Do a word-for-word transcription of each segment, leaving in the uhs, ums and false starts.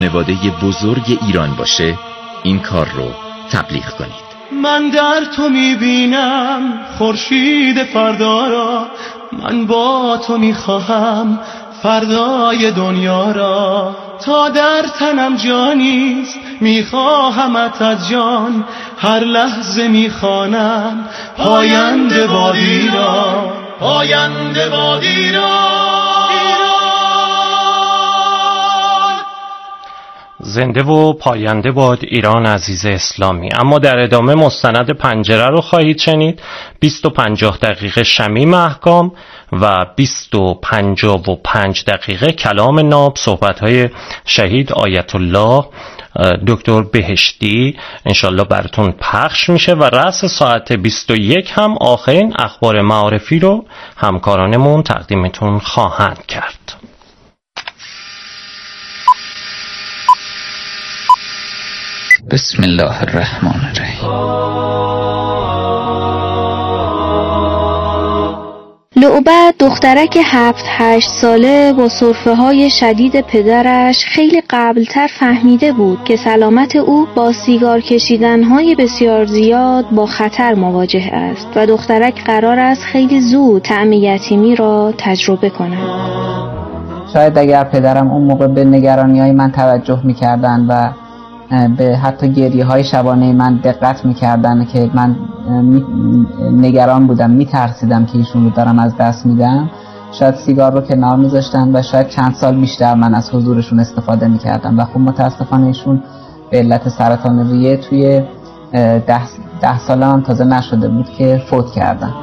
خانواده بزرگ ایران باشه این کار رو تبلیغ کنید. من در تو میبینم خورشید فردا را، من با تو میخواهم فردای دنیا را، تا در تنم جانیست میخواهمت از جان، هر لحظه میخوانم پاینده بادی را، پاینده بادی را. زنده و پاینده باد ایران عزیز اسلامی. اما در ادامه مستند پنجره رو خواهید شنید. بیست و پنجاه دقیقه شمیم احکام و بیست و پنجاه و پنج دقیقه کلام ناب، صحبت‌های شهید آیت الله دکتر بهشتی انشالله براتون پخش میشه و رأس ساعت بیست و یک هم آخرین اخبار معارفی رو همکارانمون تقدیمتون خواهند کرد. بسم الله الرحمن الرحیم. لعبت دخترک هفت هشت ساله با سرفه های شدید پدرش خیلی قبلتر فهمیده بود که سلامت او با سیگار کشیدن های بسیار زیاد با خطر مواجه است و دخترک قرار است خیلی زود طعم یتیمی را تجربه کند. شاید اگر پدرم اون موقع به نگرانی های من توجه میکردن و به حتی گریه های شبانه من دقت میکردن که من نگران بودم، میترسیدم که ایشون رو دارم از دست میدم، شاید سیگار رو کنار میذاشتن و شاید چند سال بیشتر من از حضورشون استفاده میکردم و خب متاسفانه ایشون به علت سرطان ریه توی ده, ده ساله هم تازه نشده بود که فوت کردن.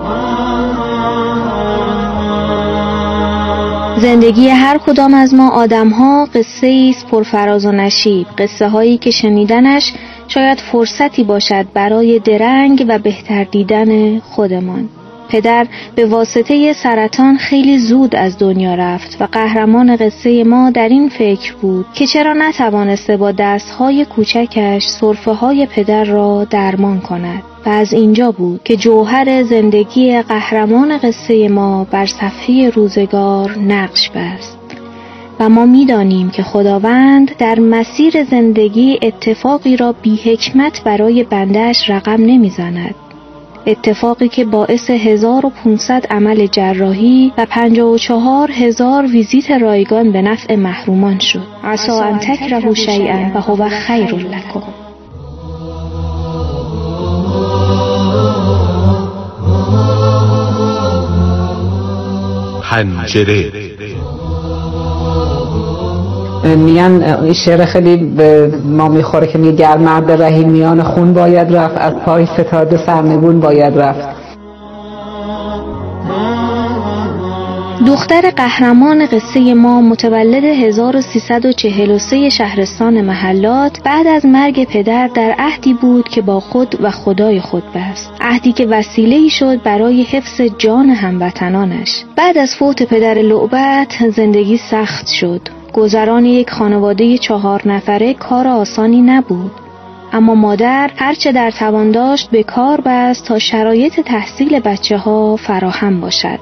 زندگی هر کدام از ما آدم‌ها قصه ایست پرفراز و نشیب، قصه هایی که شنیدنش شاید فرصتی باشد برای درنگ و بهتر دیدن خودمان. پدر به واسطه سرطان خیلی زود از دنیا رفت و قهرمان قصه ما در این فکر بود که چرا نتوانسته با دستهای کوچکش سرفه‌های پدر را درمان کند. و از اینجا بود که جوهر زندگی قهرمان قصه ما بر صفحه روزگار نقش بست. و ما می‌دانیم که خداوند در مسیر زندگی اتفاقی را بی حکمت برای بنده‌اش رقم نمی‌زند. اتفاقی که باعث هزار و پانصد عمل جراحی و پنجاه و چهار هزار ویزیت رایگان به نفع محرومان شد. عسى ان تکرهوا شیئا و هو خیر لکم. پنجره. میگن این شعر خیلی به ما میخوره که میگه گر مرد رهی میان خون باید رفت، از پای فتاده سرنگون باید رفت. دختر قهرمان قصه ما متولد هزار و سیصد و چهل و سه شهرستان محلات بعد از مرگ پدر در عهدی بود که با خود و خدای خود بست، عهدی که وسیله‌ای شد برای حفظ جان هموطنانش. بعد از فوت پدر لعبت زندگی سخت شد. گذران یک خانواده چهار نفره کار آسانی نبود، اما مادر هرچه در توان داشت به کار بست تا شرایط تحصیل بچه ها فراهم باشد.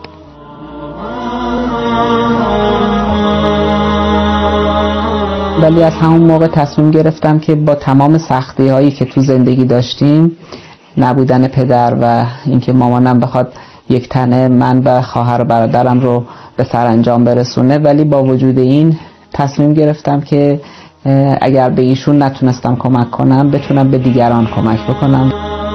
ولی از همون موقع تصمیم گرفتم که با تمام سختی هایی که تو زندگی داشتیم، نبودن پدر و اینکه مامانم بخواد یک تنه من و خواهر و برادرم رو به سرانجام برسونه، ولی با وجود این تصمیم گرفتم که اگر به ایشون نتونستم کمک کنم بتونم به دیگران کمک بکنم.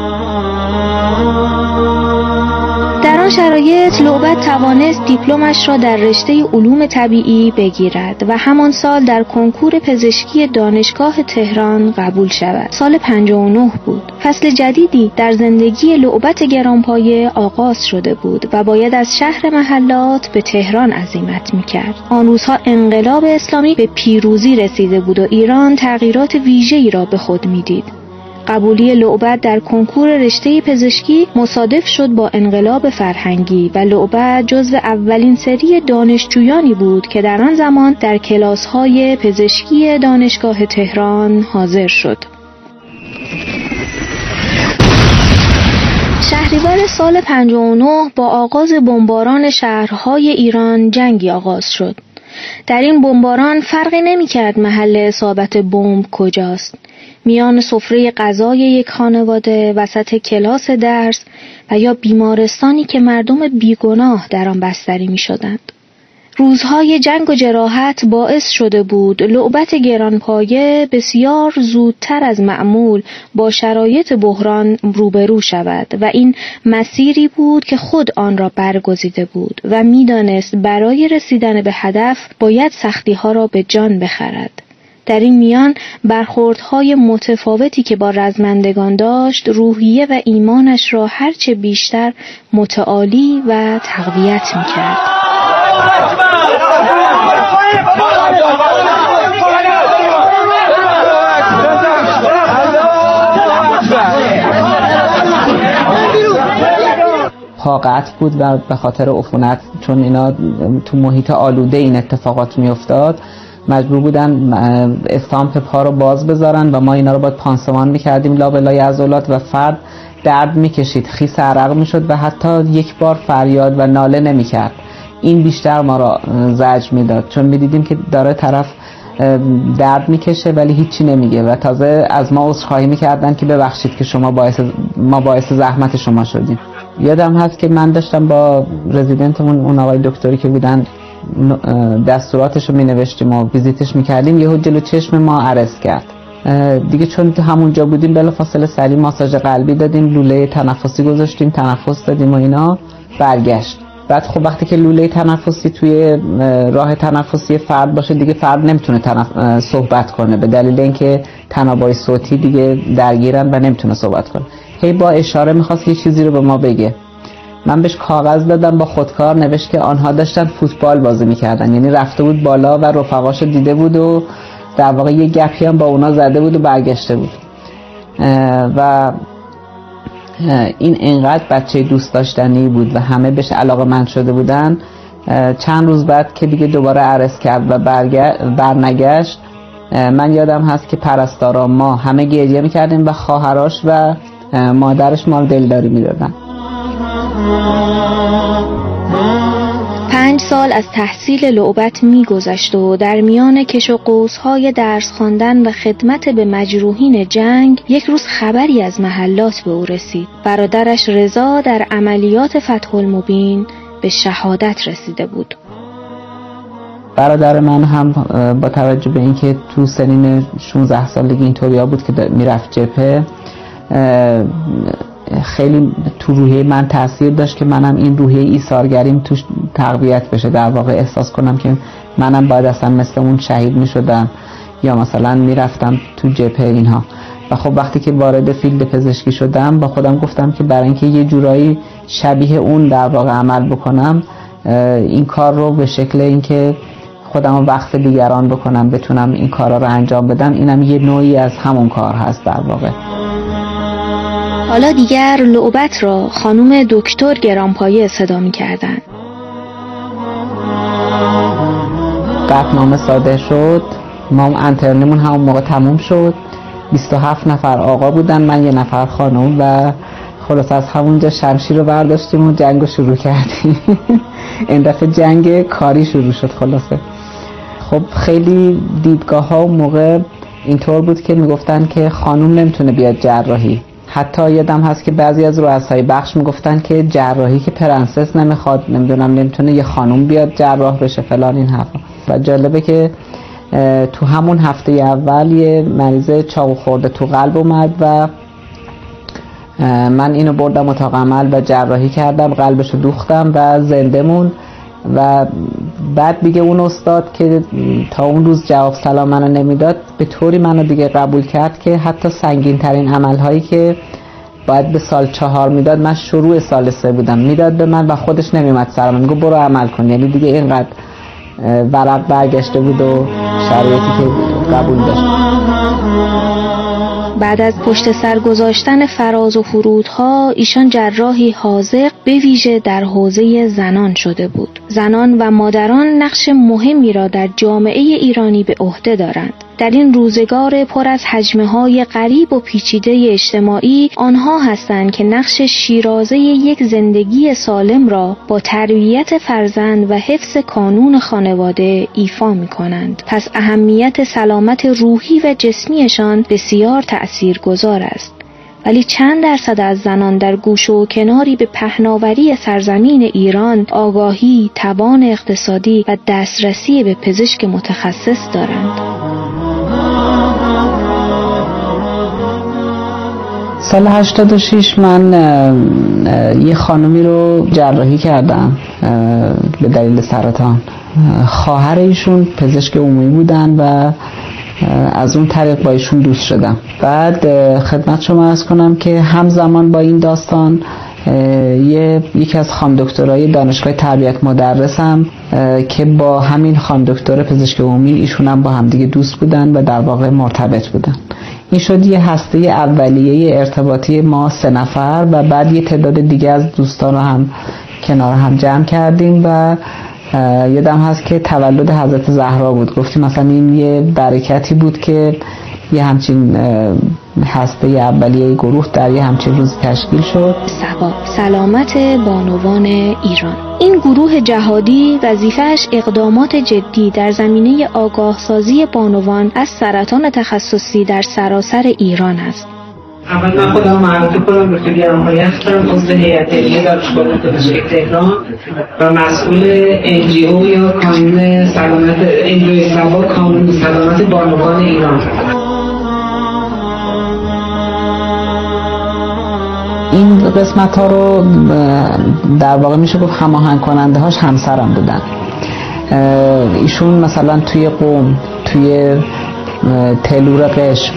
در آن شرایط لعبت توانست دیپلمش را در رشته علوم طبیعی بگیرد و همان سال در کنکور پزشکی دانشگاه تهران قبول شود. سال پنجاه و نه بود. فصل جدیدی در زندگی لعبت گرانپایه آغاز شده بود و باید از شهر محلات به تهران عزیمت می‌کرد. آن روزها انقلاب اسلامی به پیروزی رسیده بود و ایران تغییرات ویژه‌ای را به خود می‌دید. قبولی لعبت در کنکور رشته پزشکی مصادف شد با انقلاب فرهنگی و لعبت جزو اولین سری دانشجویانی بود که در آن زمان در کلاس‌های پزشکی دانشگاه تهران حاضر شد. شهریور سال پنجاه و نه با آغاز بمباران شهرهای ایران جنگی آغاز شد. در این بمباران فرقی نمی‌کرد محل اصابت بمب کجاست. میان سفره غذای یک خانواده، وسط کلاس درس و یا بیمارستانی که مردم بیگناه در آن بستری می‌شدند. روزهای جنگ و جراحت باعث شده بود لعبت گرانپایه بسیار زودتر از معمول با شرایط بحران روبرو شود و این مسیری بود که خود آن را برگزیده بود و می‌دانست برای رسیدن به هدف باید سختی‌ها را به جان بخرد. در این میان برخوردهای متفاوتی که با رزمندگان داشت روحیه و ایمانش را هرچه بیشتر متعالی و تقویت می‌کرد. پاقت بود و به خاطر عفونت، چون اینا تو محیط آلوده این اتفاقات می افتاد، مجبور بودن استامپ پا رو باز بذارن و ما اینا رو باید پانسمان میکردیم لابلای عضلات و فرد درد میکشید، خیس عرق میشد و حتی یک بار فریاد و ناله نمیکرد. این بیشتر ما را زجر میداد، چون میدیدیم که داره طرف درد میکشه ولی هیچی نمیگه و تازه از ما عذرخواهی میکردن که ببخشید که شما باعث ما باعث زحمت شما شدیم. یادم هست که من داشتم با رزیدنتمون، اون آقای دکتری که بودن، دستوراتش رو می نوشتیم و ویزیتش می کردیم، یهو جلو چشم ما عرض کرد. دیگه چون همونجا بودیم بلافاصله سریع ماساژ قلبی دادیم، لوله تنفسی گذاشتیم، تنفس دادیم و اینا، برگشت. بعد خب وقتی که لوله تنفسی توی راه تنفسی فرد باشه دیگه فرد نمیتونه تنف... صحبت کنه، به دلیل اینکه تنابای صوتی دیگه درگیرن و نمیتونه صحبت کنه. هی با اشاره میخواست یه چیزی رو به ما بگه. من بهش کاغذ دادم با خودکار، نوشت که آنها داشتن فوتبال بازی میکردن، یعنی رفته بود بالا و رفقاشو دیده بود و در واقع یه گپی هم با اونا زده بود و برگشته بود. و این اینقدر بچه دوست داشتنی بود و همه بهش علاقه‌مند شده بودن. چند روز بعد که دیگه دوباره عرض کرد و برنگشت، من یادم هست که پرستارا ما همه گریه میکردیم و خواهراش و مادرش ما رو دلداری میدادن. پنج سال از تحصیل لعبت می‌گذشت و در میان کش و قوس‌های درس خواندن و خدمت به مجروحین جنگ یک روز خبری از محلات به او رسید. برادرش رضا در عملیات فتح المبین به شهادت رسیده بود. برادر من هم با توجه به اینکه تو سنین شانزده سالگی اینطوریا بود که میرفت جبهه، خیلی تو روحیه من تاثیر داشت که منم این روحیه ایثارگریم توش تقویت بشه، در واقع احساس کنم که منم باید اصلا مثل اون شهید میشدم یا مثلا میرفتم تو جبهه اینها. و خب وقتی که وارد فیلد پزشکی شدم با خودم گفتم که برای اینکه یه جورایی شبیه اون در واقع عمل بکنم، این کار رو به شکل اینکه خودم رو وقف دیگران بکنم، بتونم این کارا رو انجام بدم، اینم یه نوعی از همون کار هست در واقع. حالا دیگر لعبت را خانم دکتر گرانپایه صدا می کردن. قطعنامه صادر شد، ما انترنیمون همون موقع تموم شد. بیست و هفت نفر آقا بودن، من یه نفر خانم، و خلاص از همونجا شمشیر رو برداشتیم و جنگ رو شروع کردیم. این دفعه جنگ کاری شروع شد. خلاصه خب خیلی دیدگاه ها و موقع اینطور بود که میگفتن که خانم نمیتونه بیاد جراحی. حتی یادم هست که بعضی از رؤسای بخش میگفتن که جراحی که پرنسس نمیخواد، نمیدونم نمیتونه یه خانم بیاد جراح بشه فلان این حرفا. و جالبه که تو همون هفته اول یه مریض چاقو خورده تو قلب اومد و من اینو بردم اتاق عمل و جراحی کردم، قلبشو دوختم و زنده مون. و بعد دیگه اون استاد که تا اون روز جواب سلام منو نمیداد، به طوری منو دیگه قبول کرد که حتی سنگین ترین عمل هایی که باید به سال چهار میداد، من شروع سال سه بودم میداد به من و خودش نمیمد سرم، میگو برو عمل کن. یعنی دیگه اینقدر ورق برگشته بود و شرایطی که قبول داشت. بعد از پشت سر گذاشتن فراز و فرودها، ایشان جراحی حاذق به ویژه در حوزه زنان شده بود. زنان و مادران نقش مهمی را در جامعه ایرانی به عهده دارند. در این روزگار پر از حجمه‌های غریب و پیچیده اجتماعی، آنها هستند که نقش شیرازه یک زندگی سالم را با تربیت فرزند و حفظ کانون خانواده ایفا می‌کنند. پس اهمیت سلامت روحی و جسمیشان بسیار تأثیرگذار است. ولی چند درصد از زنان در گوشه و کناری به پهناوری سرزمین ایران آگاهی، توان اقتصادی و دسترسی به پزشک متخصص دارند؟ سال هشتاد و شش من یه خانمی رو جراحی کردم به دلیل سرطان. خواهر ایشون پزشک عمومی بودن و از اون طریق با ایشون دوست شدم. بعد خدمت شما عرض کنم که همزمان با این داستان یه یکی از خانم دکترای دانشگاه تربیت مدرسم که با همین خانم دکتر پزشک عمومی ایشون هم با همدیگه دوست بودن و در واقع مرتبط بودن. این شد یه هسته اولیه ارتباطی ما سه نفر و بعد یه تعداد دیگه از دوستان رو هم کنار هم جمع کردیم و یادم هست که تولد حضرت زهرا بود. گفتیم مثلا این یه برکتی بود که یه همچین هسته اولیه گروه در یه همچین روز تشکیل شد. سبا سلامت بانوان ایران. این گروه جهادی وظیفه‌اش اقدامات جدی در زمینه آگاهسازی بانوان از سرطان تخصصی در سراسر ایران است. اول من خودم معرفی کنم، دکتر گرانمایی هستم، عضو هیئت علمی دانشگاه پزشکی تهران و مسئول ان جی او یا کانون سلامت ان جی او سبا کانون سلامت بانوان ایران. این قسمت ها رو در واقع میشه گفت هماهنگ کننده هاش همسرم بودن. ایشون مثلا توی قم، توی تلور قشم،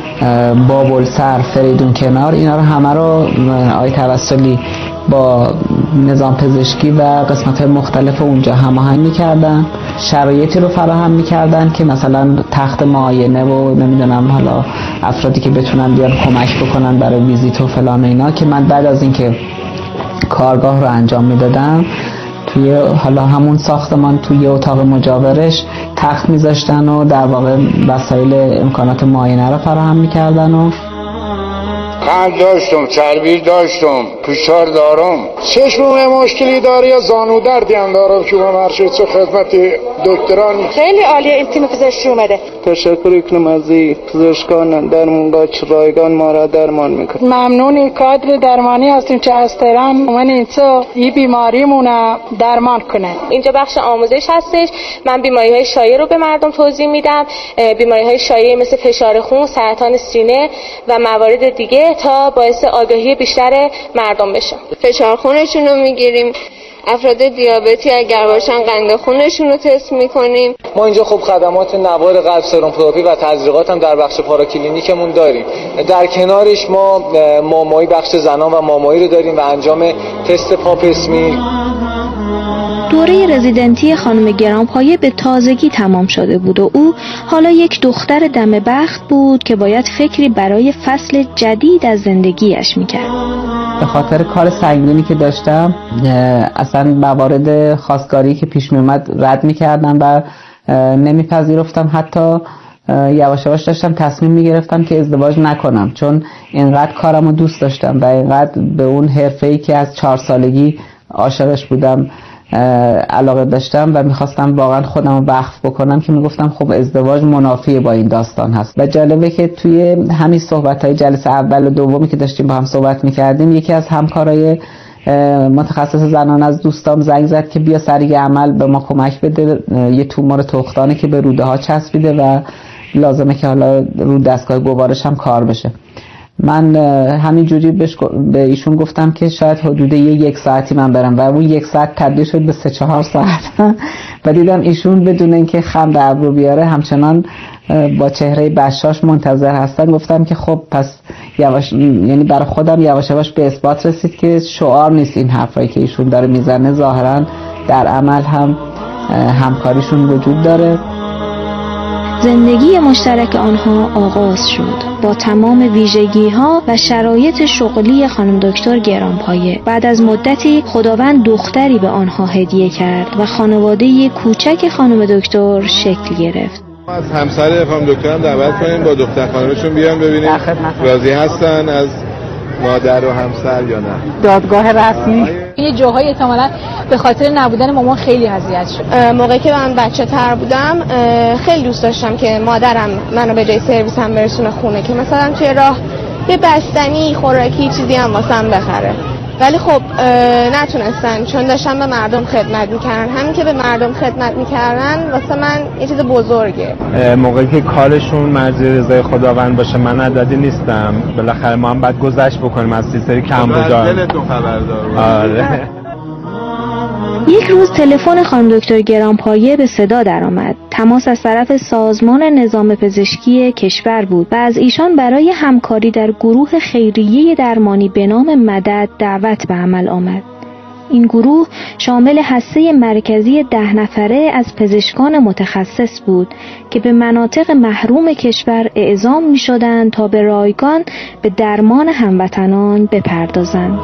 بابلسر، فریدون کنار، اینا رو همه رو آقای توسلی با نظام پزشکی و قسمت مختلف اونجا هماهنگ می‌کردن، شرایطی رو فراهم می‌کردن که مثلا تخت معاینه و نمیدونم حالا افرادی که بتونن بیان کمک بکنن برای ویزیت و فلان اینا، که من بعد از اینکه کارگاه رو انجام میدادم توی حالا همون ساختمان توی اتاق مجاورش تخت میذاشتن و در واقع وسایل امکانات معاینه رو فراهم میکردن و قند داشتم، چربی داشتم، فشار دارم، چشمم مشکلی داره یا زانو دردی هم دارم که من هر شد خدمت دکتران. خیلی عالیه این تیم پزشکی اومده. تشکر کنم از پزشکان درمانگاه رایگان ما را درمان میکنه. ممنونی کادر درمانی هستیم چه از تهران من اینجا این بیماریمونه درمان کنه. اینجا بخش آموزش هستش. من بیماری های شایع رو به مردم توضیح میدم، بیماری های شایع مثل فشار خون، سرطان سینه و موارد دیگه تا باعث آگاهی بیشتر مردم بشه. فشار خونشون رو میگیریم، افراد دیابتی اگر باشن قند خونشون رو تست میکنیم. ما اینجا خب خدمات نوار قلب، سرم‌تراپی و تزریقات هم در بخش پاراکلینیکمون داریم. در کنارش ما مامایی بخش زنان و مامایی رو داریم و انجام تست پاپ اسمی. دوره رزیدنتی خانم گرانپایه به تازگی تمام شده بود و او حالا یک دختر دم بخت بود که باید فکری برای فصل جدید از زندگیش میکرد. به خاطر کار سنگینی که داشتم اصلا موارد خواستگاری که پیش میومد رد میکردم و نمیپذیرفتم. حتی یواش یواش داشتم تصمیم میگرفتم که ازدواج نکنم، چون اینقدر کارمو دوست داشتم و اینقدر به اون حرفه‌ای که از چهار سالگی عاشقش بودم علاقه داشتم و میخواستم واقعا خودم رو وقف بکنم که میگفتم خب ازدواج منافی با این داستان هست. و جالبه که توی همین صحبت‌های جلسه اول و دومی که داشتیم با هم صحبت میکردیم، یکی از همکارای متخصص زنان از دوستام زنگ زد که بیا سریع عمل به ما کمک بده، یه تومور تخمدانه که به روده ها چسبیده و لازمه که حالا رو دستگاه گوارش هم کار بشه. من همین جوری به ایشون گفتم که شاید حدود یه یک ساعتی من برم و اون یک ساعت تبدیل شد به سه چهار ساعت و دیدم ایشون بدون اینکه خم به ابرو بیاره همچنان با چهره بشاش منتظر هستن. گفتم که خب پس یواش، یعنی برای خودم یواش یواش به اثبات رسید که شعار نیست این حرفایی که ایشون داره میزنه، ظاهرا در عمل هم همکاریشون وجود داره. زندگی مشترک آنها آغاز شد با تمام ویژگی‌ها و شرایط شغلی خانم دکتر گرانپایه. بعد از مدتی خداوند دختری به آنها هدیه کرد و خانواده کوچک خانم دکتر شکل گرفت. از همسر خانم دکتر هم دعوت کنیم با دختر خانمشون بیان ببینیم راضی هستن از مادر و همسر یا نه. دادگاه رسمی یه جاهای احتمالاً به خاطر نبودن مامان خیلی اذیت شد. موقعی که من بچه تر بودم خیلی دوست داشتم که مادرم منو به جای سرویس هم برسونه خونه، که مثلا توی راه یه بستنی خوراکی چیزی هم واسم بخره، ولی خب نتونستن چون داشتن به مردم خدمت میکردن. همین که به مردم خدمت میکردن واسه من یه چیز بزرگه. موقعی که کارشون مرضی رضای خداوند باشه من عددی نیستم، بالاخره ما هم باید گذشت بکنیم از سری کم بودن. دلتون خبردار. آره. یک روز تلفن خانم دکتر گرانپایه به صدا درآمد. تماس از طرف سازمان نظام پزشکی کشور بود و از ایشان برای همکاری در گروه خیریه درمانی به نام مدد دعوت به عمل آمد. این گروه شامل هسته مرکزی ده نفره از پزشکان متخصص بود که به مناطق محروم کشور اعزام می شدند تا به رایگان به درمان هموطنان بپردازند.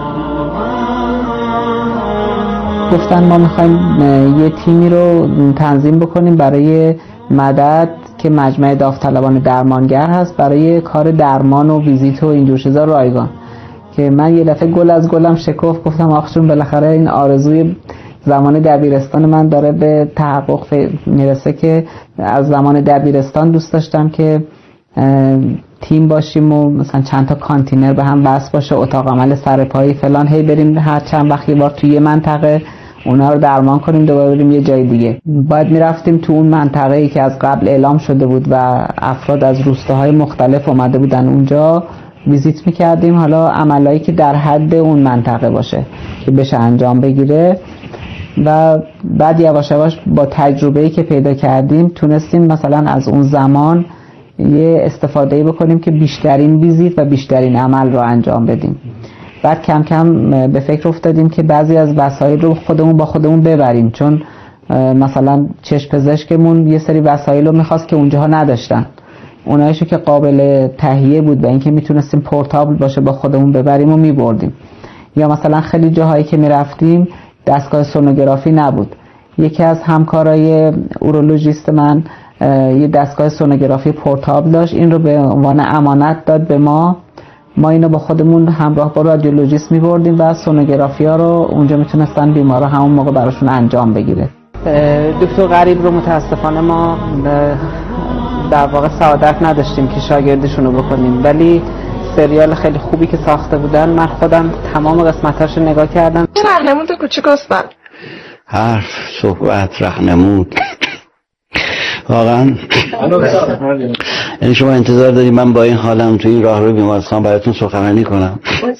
گفتن ما میخوایم یه تیمی رو تنظیم بکنیم برای مدد که مجمع داوطلبان درمانگر هست برای کار درمان و ویزیت و اینجور چیزا رایگان. که من یه دفعه گل از گلم شکفت، گفتم آخشون بالاخره این آرزوی زمان دبیرستان من داره به تحقق میرسه که از زمان دبیرستان دوست داشتم که تیم باشیم و مثلا چند تا کانتینر به هم وصل باشه، اتاق عمل سرپایی فلان، هی بریم هر چند وقت یه بار توی یه منطقه اونا رو درمان کنیم، دوباره بریم یه جای دیگه. باید میرفتیم تو اون منطقه‌ای که از قبل اعلام شده بود و افراد از روستاهای مختلف اومده بودن اونجا ویزیت میکردیم، حالا عملایی که در حد اون منطقه باشه که بشه انجام بگیره. و بعد یواش یواش با تجربه‌ای که پیدا کردیم تونستیم مثلا از اون زمان یه استفاده‌ای بکنیم که بیشترین ویزیت و بیشترین عمل رو انجام بدیم. بعد کم کم به فکر افتادیم که بعضی از وسایل رو خودمون با خودمون ببریم، چون مثلا چشم پزشکمون یه سری وسایل رو میخواست که اونجاها نداشتن، اونایشو که قابل تهیه بود و اینکه میتونستیم پورتابل باشه با خودمون ببریم و میبردیم. یا مثلا خیلی جاهایی که میرفتیم دستگاه سونوگرافی نبود. یکی از همکارای اورولوژیست من یه دستگاه سونوگرافی پورتابل داشت، این رو به عنوان امانت داد به ما. ما اینو با خودمون همراه با رادیولوژیست می‌بردیم و سونوگرافی ها رو اونجا میتونستن بیمارا همون موقع براشون انجام بگیره. دکتر غریب رو متاسفانه ما در واقع سعادت نداشتیم که شاگردشون رو بکنیم، ولی سریال خیلی خوبی که ساخته بودن من خودم تمام قسمتاشو نگاه کردم. رهنمود کوچیک هستن. حرف، صحبت، رهنمود. واقعا یعنی شما انتظار دارید من با این حالم تو این راهرو بیمارستان براتون سخنرانی کنم؟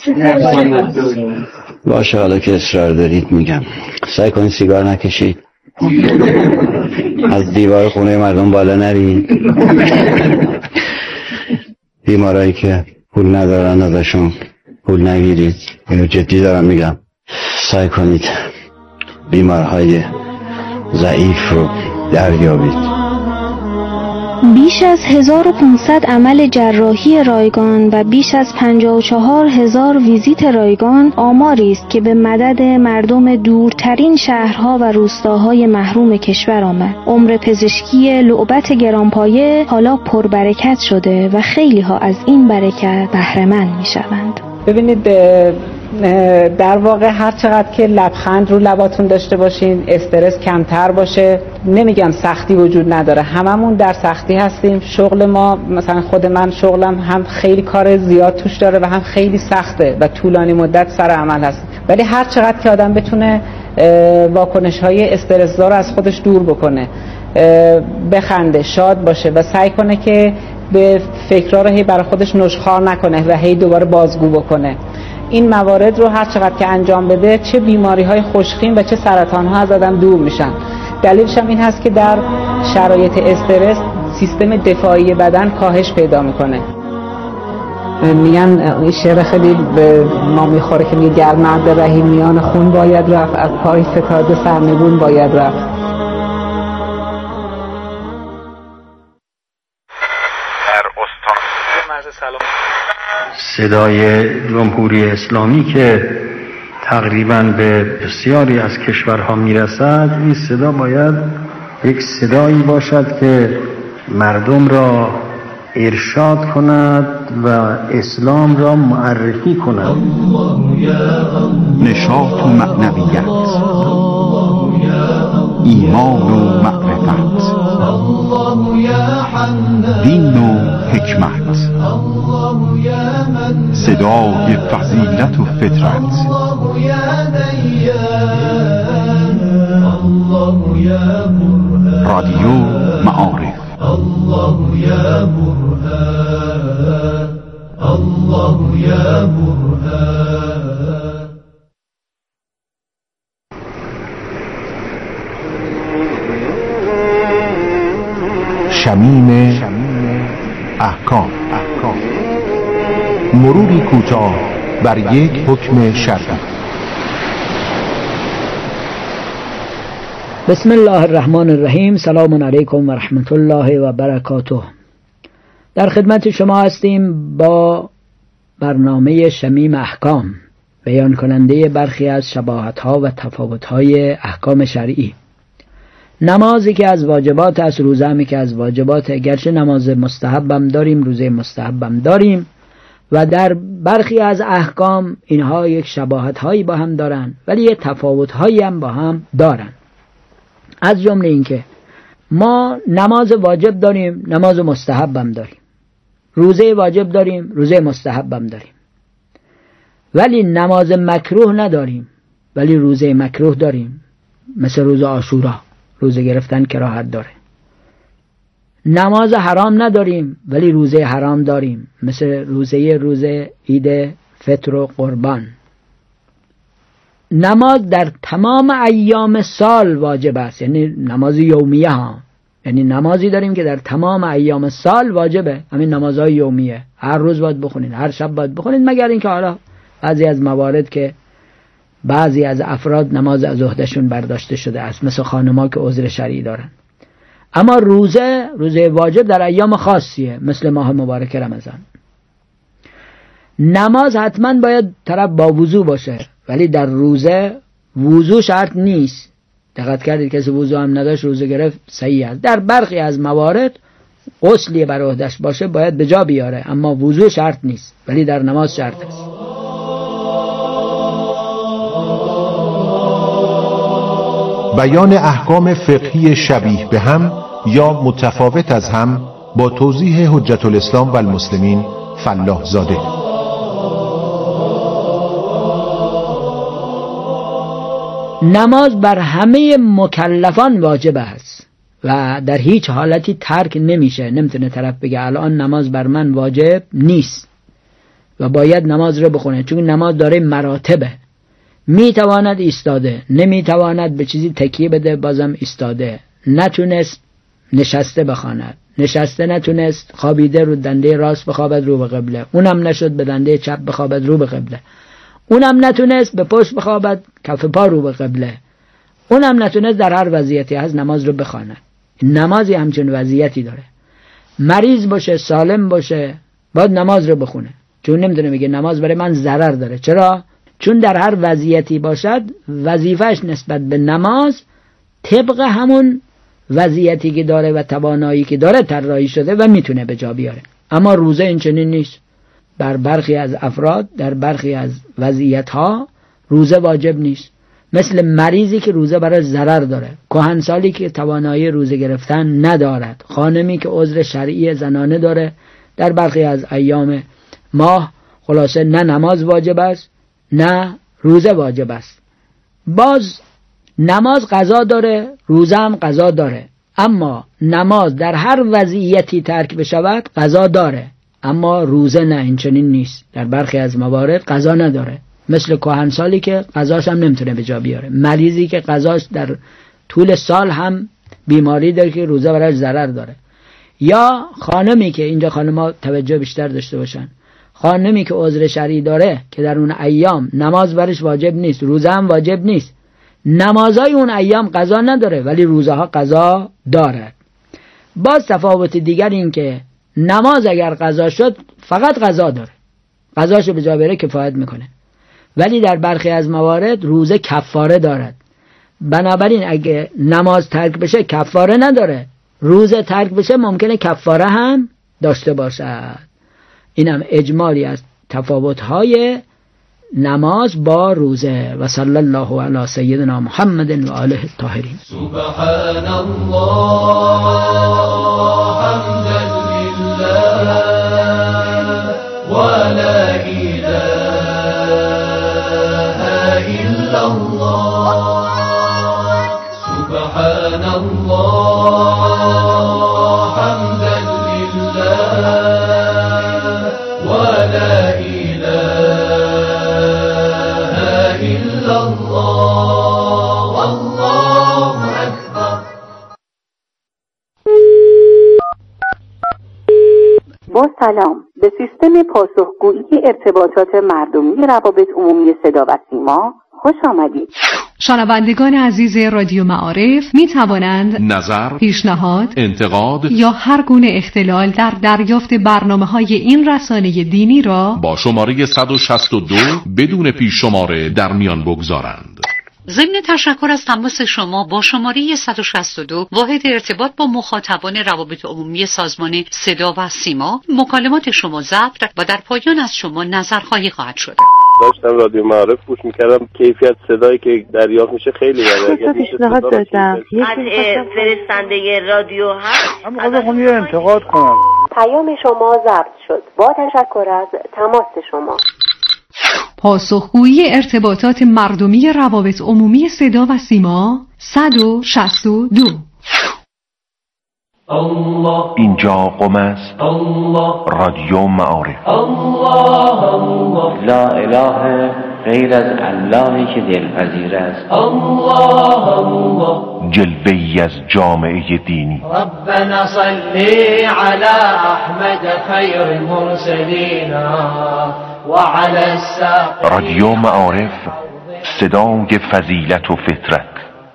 باشه حالا که اصرار دارید میگم سعی کنید سیگار نکشید، از دیوار خونه مردم بالا نرید، بیمارایی که پول ندارن ازشون پول نگیرید، اینو جدی دارم میگم. سعی کنید بیمارهای ضعیف رو دریابید. بیش از هزار و پانصد عمل جراحی رایگان و بیش از پنجاه و چهار هزار ویزیت رایگان آماری است که به مدد مردم دورترین شهرها و روستاهای محروم کشور آمد. عمر پزشکی لعبت گرانپایه حالا پربرکت شده و خیلی ها از این برکت بهره مند میشوند. ببینید در واقع هر چقدر که لبخند رو لباتون داشته باشین، استرس کمتر باشه، نمیگم سختی وجود نداره، هممون در سختی هستیم. شغل ما مثلا خود من شغلم هم خیلی کار زیاد توش داره و هم خیلی سخته و طولانی مدت سر عمل هست، ولی هر چقدر که آدم بتونه واکنش های استرس‌زا رو از خودش دور بکنه، بخنده، شاد باشه و سعی کنه که به فکرها رو هی برای خودش نشخوار نکنه و هی دوباره بازگو بکنه، این موارد رو هر چقدر که انجام بده چه بیماری های خوشخیم و چه سرطان ها از آدم دور میشن. دلیلش هم این هست که در شرایط استرس سیستم دفاعی بدن کاهش پیدا میکنه. میگن این شعر خیلی به ما میخوره که میگه گر مرد رهی میان خون باید رفت، از پای ستاده سرنگون باید رفت. عرض سلام. صدای جمهوری اسلامی که تقریباً به بسیاری از کشورها میرسد، این صدا باید یک صدایی باشد که مردم را ارشاد کند و اسلام را معرفی کند. نشاط و معنویت، ایمان و معرفت، دین و حکمت، صدای فضیلت و فطرت، رادیو معارف. الله یا برهان، الله یا برهان. شمیم احکام. مروری کوتاه بر یک حکم شرعی. بسم الله الرحمن الرحیم. سلام علیکم و رحمت الله و برکاته. در خدمت شما هستیم با برنامه شمیم احکام، بیان کننده برخی از شباهت‌ها و تفاوت‌های احکام شرعی. نمازی که از واجبات است، روزه همی که از واجبات، اگرچه نماز مستحبم داریم، روزه مستحبم داریم و در برخی از احکام اینها یک شباهت‌هایی با هم دارن ولی یک تفاوت‌هایی هم با هم دارن. از جمله این که ما نماز واجب داریم، نماز مستحبم داریم، روزه واجب داریم، روزه مستحبم داریم، ولی نماز مکروه نداریم ولی روزه مکروه داریم، مثل روز عاشورا، روزه گرفتن کراهت داره. نماز حرام نداریم ولی روزه حرام داریم، مثل روزه روزه عید فطر و قربان. نماز در تمام ایام سال واجب است، یعنی نماز یومیه ها، یعنی نمازی داریم که در تمام ایام سال واجبه، همین نمازهای یومیه، هر روز باید بخونید، هر شب باید بخونید، مگر اینکه حالا بعضی از موارد که بعضی از افراد نماز از عهدهشون برداشته شده است، مثل خانم‌ها که عذر شرعی دارن. اما روزه روزه واجب در ایام خاصیه، مثل ماه مبارک رمضان. نماز حتما باید طرف با وضو باشه، ولی در روزه وضو شرط نیست. دقت کردید کسی وضو هم نداشت روزه گرفت صحیح است. در برخی از موارد غسلی بر عهده‌اش باشه باید به جا بیاره، اما وضو شرط نیست، ولی در نماز شرط است. بیان احکام فقهی شبیه به هم یا متفاوت از هم با توضیح حجت الاسلام و المسلمین فلاح زاده. نماز بر همه مکلفان واجب است و در هیچ حالتی ترک نمیشه. نمیتونه طرف بگه الان نماز بر من واجب نیست و باید نماز رو بخونه، چون نماز داره مراتبه. میتواند ایستاده، نمیتواند به چیزی تکیه بده، بازم ایستاده. نتونست نشسته بخواند، نشسته نتونست خوابیده رو دنده راست بخوابد رو به قبله، اونم نشد به دنده چپ بخوابد رو به قبله، اونم نتونست به پشت بخوابد کف پا رو به قبله، اونم نتونست در هر وضعیتی از نماز رو بخواند. نمازی همچون وضعیتی داره. مریض باشه، سالم باشه، باید نماز رو بخونه، چون نمیتونه میگه نماز برای من ضرر داره. چرا؟ چون در هر وضعیتی باشد وظیفه‌اش نسبت به نماز طبق همون وضعیتی که داره و توانایی که داره طراحی شده و میتونه به جا بیاره. اما روزه این چنین نیست. بر برخی از افراد در برخی از وضعیت‌ها روزه واجب نیست، مثل مریضی که روزه برای ضرر داره، کهنسالی که توانایی روزه گرفتن ندارد، خانمی که عذر شرعی زنانه داره. در برخی از ایام ماه خلاصه نه نماز واجب است نه روزه واجب است. باز نماز قضا داره، روزه هم قضا داره، اما نماز در هر وضعیتی ترک بشود قضا داره، اما روزه نه، این چنین نیست. در برخی از موارد قضا نداره، مثل کهنسالی که قضاش هم نمیتونه به جا بیاره، مریضی که قضاش در طول سال هم بیماری داره که روزه براش ضرر داره، یا خانمی که اینجا خانم‌ها توجه بیشتر داشته باشن، خانمی که عذر شرعی داره که در اون ایام نماز برش واجب نیست، روزه هم واجب نیست، نمازهای اون ایام قضا نداره ولی روزه ها قضا دارد. باز تفاوت دیگر این که نماز اگر قضا شد فقط قضا داره، قضاشو به جا بره کفایت میکنه. ولی در برخی از موارد روزه کفاره دارد. بنابراین اگه نماز ترک بشه کفاره نداره، روزه ترک بشه ممکنه کفاره هم داشته باشد. اینم اجمالی از تفاوت‌های نماز با روزه. و صلی الله علی سیدنا محمد و آله الطاهرین. سبحان الله حمدا لله و لا اله الا الله. سبحان الله حمدا لله و لا اله الا الله والله اکبر. با سلام، به سیستم پاسخگویی ارتباطات مردمی روابط عمومی صدا و سیما خوش آمدید. شنوندگان عزیز رادیو معارف می توانند نظر، پیشنهاد، انتقاد یا هر گونه اختلال در دریافت برنامه‌های این رسانه دینی را با شماره صد و شصت و دو بدون پیش شماره در میان بگذارند. ضمن تشکر از تماس شما با شماره صد و شصت و دو واحد ارتباط با مخاطبان روابط عمومی سازمان صدا و سیما، مکالمات شما ضبط و در پایان از شما نظرخواهی خواهد شد. داشتم رادیو معارف گوش میکردم، کیفیت صدایی که دریافت میشه خیلی بده. پیشنهاد دادم قطع فرستنده رادیو هست. من میخوام یه انتقاد کنم. پیام شما ضبط شد. با تشکر از تماس شما. پاسخگویی ارتباطات مردمی روابط عمومی صدا و سیما صد و شصت و دو. الله. اینجا قم است. رادیو معارف. الله الله. لا اله غیر از اللهی که دلپذیر است. الله الله. جلوه‌ای از جامعه دینی. ربنا صلی علی احمد خیر المرسلین و علی الساق. رادیو معارف، صدای فضیلت و فطرت.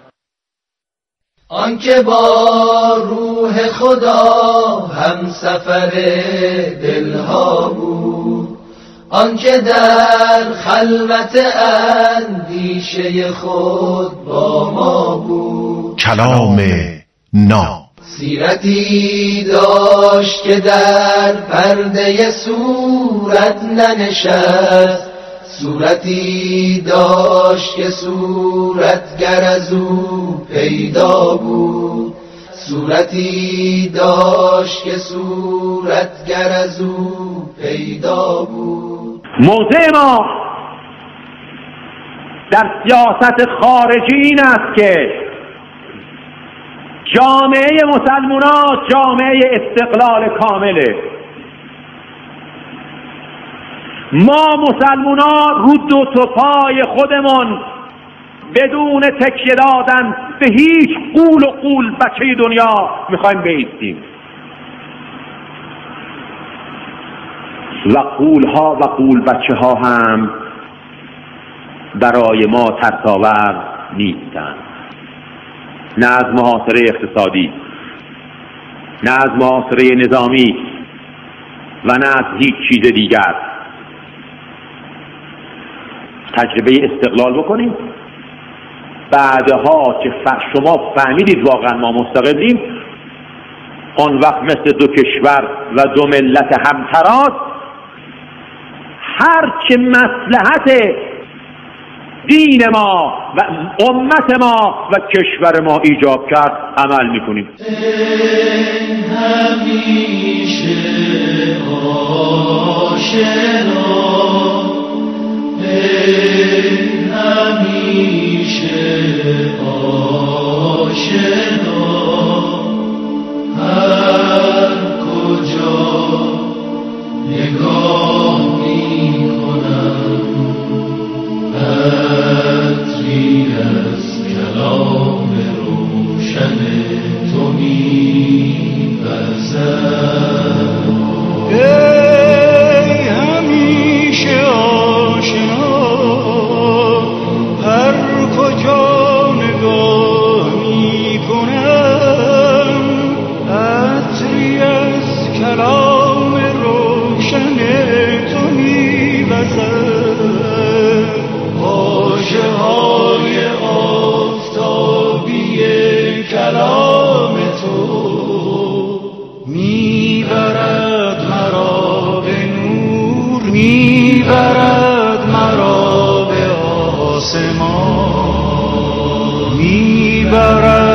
آنکه با روح خدا هم سفر دلها بود، آنکه در خلوت اندیشه خود با ما بود. کلام ناب. سیرتی داشت که در پرده صورت ننشست، صورتی داشت که صورتگر از او پیدا بود، صورتی داشت که صورتگر از او پیدا بود. موضع ما در سیاست خارجی این است که جامعه مسلمانان جامعه استقلال کامله. ما مسلمانان رو دو تا پای خودمون بدون تکیه دادن به هیچ قول و قول بچه دنیا میخوایم بایستیم و قولها و قول بچه ها هم برای ما ترساور نیستند. نه از محاصره اقتصادی، نه از محاصره نظامی و نه از هیچ چیز دیگر. تجربه استقلال بکنیم، بعدها که شما فهمیدید واقعا ما مستقلیم، آن وقت مثل دو کشور و دو ملت همتراز هر چه مصلحت دین ما و امت ما و کشور ما ایجاب کرد عمل میکنیم. همیشه آشنا، همیشه آشنا، هر کجا نگاه میکنم عطری از کلام روشن تو می‌وزد. ای همیشه آشنا، هر کجا نگاه میکنم برد